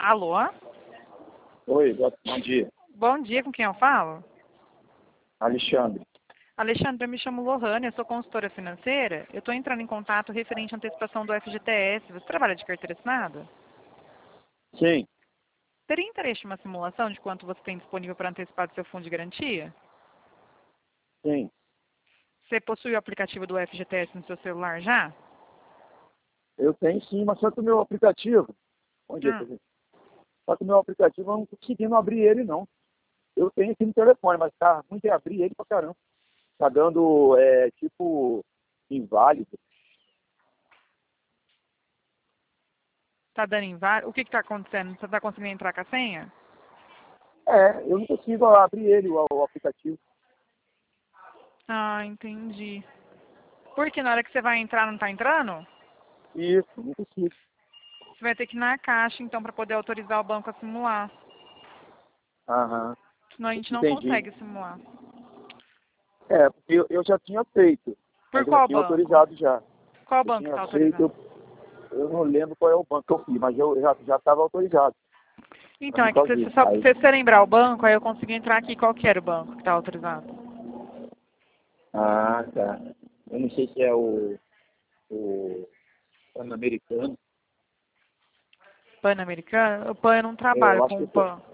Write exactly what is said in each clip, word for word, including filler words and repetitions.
Alô? Oi, bom dia. Bom dia, com quem eu falo? Alexandre. Alexandre, eu me chamo Lohane, eu sou consultora financeira. Eu estou entrando em contato referente à antecipação do F G T S. Você trabalha de carteira assinada? Sim, Teria interesse em uma simulação de quanto você tem disponível para antecipar do seu fundo de garantia? sim. Você possui o aplicativo do F G T S no seu celular já? Eu tenho sim, mas só que o meu aplicativo. Bom dia, Hum. quer dizer, só que o meu aplicativo eu não tô conseguindo abrir ele não. Eu tenho aqui no telefone, mas tá ruim de abrir ele pra caramba. Tá dando, é, tipo, inválido. Tá dando inválido? O que está acontecendo? Você está conseguindo entrar com a senha? É, eu não consigo abrir ele, o, o aplicativo. Ah, entendi. Porque na hora que você vai entrar não está entrando? Isso, não consigo. Você vai ter que ir na caixa, então, para poder autorizar o banco a simular. Aham, Senão a gente não entendi. consegue simular. É, porque eu, eu já tinha feito, Por mas eu já qual tinha banco? autorizado já. Qual Eu banco tinha está feito, autorizando? eu, eu não lembro qual é o banco que eu fiz, mas eu já já estava autorizado para Então, me é que se, fazer. se, só- se Aí, você lembrar o banco, aí eu consegui entrar aqui. Qual que era o banco que está autorizado? ah, tá. Eu não sei se é o, o Pan-Americano. Pan-Americano? O Pan eu não É, trabalho eu acho com que o eu, tô- Pan.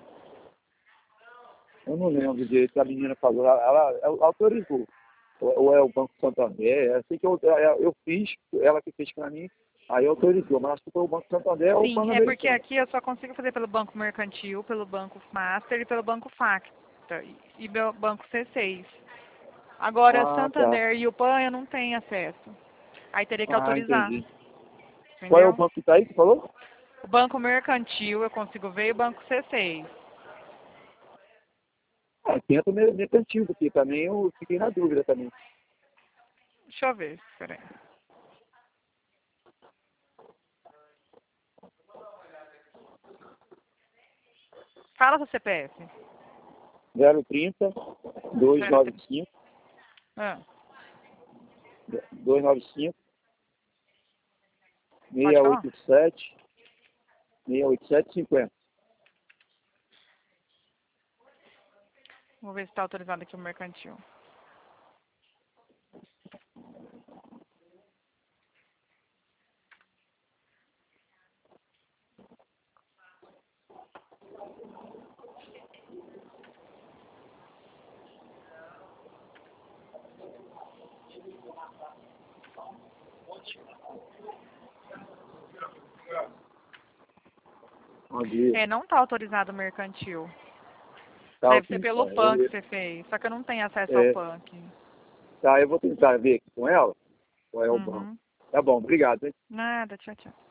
eu não lembro direito que a menina falou. Ela, ela- ela autorizou. Ou, ou é o Banco Santander. Eu sei que eu, eu, eu fiz, ela que fez para mim, aí autorizou. Mas acho que foi o Banco Santander ou o Sim, é porque Pan-Americano. aqui eu só consigo fazer pelo Banco Mercantil, pelo Banco Master e pelo Banco Facta. E pelo Banco C seis. Agora, Ah, tá. Santander e o Pan eu não tenho acesso. Aí teria que Ah, autorizar. entendi. Qual é o Entendeu? banco que tá aí que você falou? O Banco Mercantil eu consigo ver e o Banco C seis. Ah, tenta o meu mercantil, porque também eu fiquei na dúvida também. Deixa eu ver. Peraí. Fala seu C P F. zero trinta, duzentos e Zero noventa trinta. e cinco, Ah, duzentos e noventa e cinco, pode seiscentos e falar? oitenta e sete, seiscentos e oitenta e sete, cinquenta. Vou ver se está autorizado aqui o mercantil. Bom dia. É, não está autorizado o mercantil. Tá, Deve ser ok. pelo Tá, eu, Pan que eu- você fez. Só que eu não tenho acesso ao é, Pan aqui. tá, eu vou tentar ver aqui com ela qual é o banco. Uhum. Tá bom, obrigado, hein? Nada, tchau, tchau.